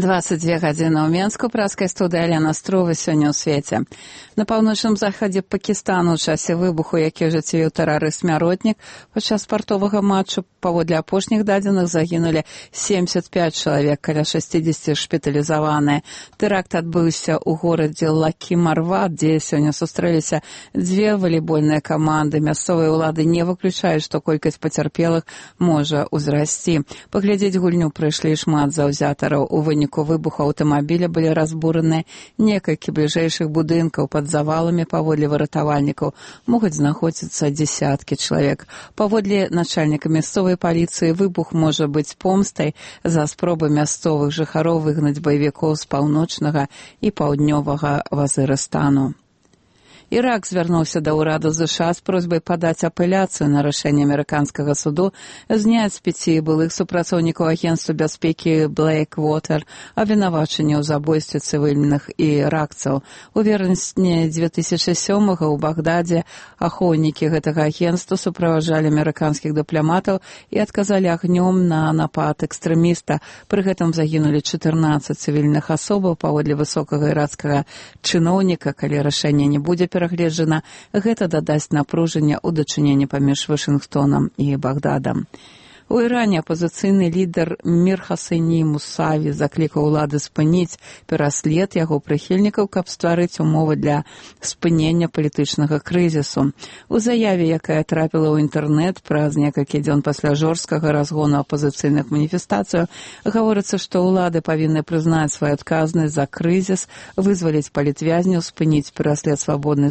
22 гадзіны ў Менску, праскай студыя Алена Струва сёння ў свеце. На паўночным захадзе Пакістану ў часе выбуху, які ажыццявіў тэрарыст-смяротнік, падчас спартовага матчу паводле апошніх дадзеных загінулі 75 чалавек, каля 60 шпіталізаваныя. Тэракт адбыўся ў горадзе Лакі-Марват, дзе сёння сустрэліся дзве валейбольныя каманды. Мясцовыя ўлады не выключаюць, што колькасць пацярпелых можа ўзрасці. Паглядзець гульню прыйшлі шмат заўзятараў. У выніку выбуху аўтамабіля былі разбураны некалькі бліжэйшых будынкаў. Пад заваламі, паводле выратавальнікаў, могуць знаходзіцца дзесяткі чалавек. Паводле начальніка мясцовай паліцыі, выбух можа быць помстай за спробы мясцовых жыхароў выгнаць баевікоў з паўночнага і паўднёвага Вазырыстану. Ірак звярнуўся да ўраду ЗША з просьбай падаць апеляцыю на рашэнне амерыканскага суду зняць з 5 былых супрацоўнікаў агенцтва бяспекі Blackwater абвінавачанне ў забойстве цывільных іракцаў. У верасні 2007-го ў Багдадзе ахоўнікі гэтага агенцтва суправаджалі амерыканскіх дыпламатаў і адказалі агнём на напад экстрэміста. Пры гэтым загінулі 14 цывільных асобаў. Паводле высокага іракскага чыноўніка, калі рашэнне не будзе перагледжана, гэта дадасць напружання ў дачыненні паміж Вашынгтонам і Багдадам. У Іране апазіцыйны лідар Мір Хасані Мусаві заклікаў улады спыніць пераслед яго прыхільнікаў, каб стварыць умовы для спынення палітычнага крызісу. У заяве, якая трапіла ў інтэрнэт праз некалькі дзён пасля жорсткага разгону апазіцыйных маніфестацыяў, гаворыцца, што ўлады павінны прызнаць сваю адказнасць за крызіс, вызваліць палітвязняў, спыніць пераслед свабодных